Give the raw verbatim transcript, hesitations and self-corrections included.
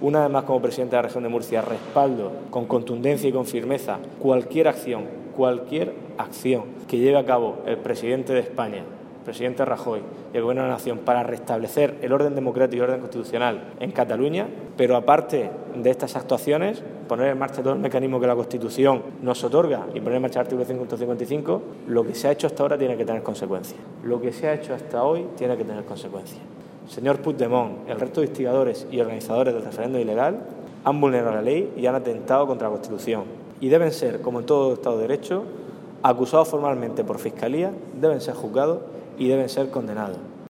Una vez más, como presidente de la región de Murcia, respaldo con contundencia y con firmeza cualquier acción, cualquier acción que lleve a cabo el presidente de España, el presidente Rajoy y el Gobierno de la Nación para restablecer el orden democrático y el orden constitucional en Cataluña, pero aparte de estas actuaciones, poner en marcha todo el mecanismo que la Constitución nos otorga y poner en marcha el artículo ciento cincuenta y cinco, lo que se ha hecho hasta ahora tiene que tener consecuencias. Lo que se ha hecho hasta hoy tiene que tener consecuencias. Señor Puigdemont, el resto de instigadores y organizadores del referéndum ilegal han vulnerado la ley y han atentado contra la Constitución. Y deben ser, como en todo Estado de Derecho, acusados formalmente por Fiscalía, deben ser juzgados y deben ser condenados.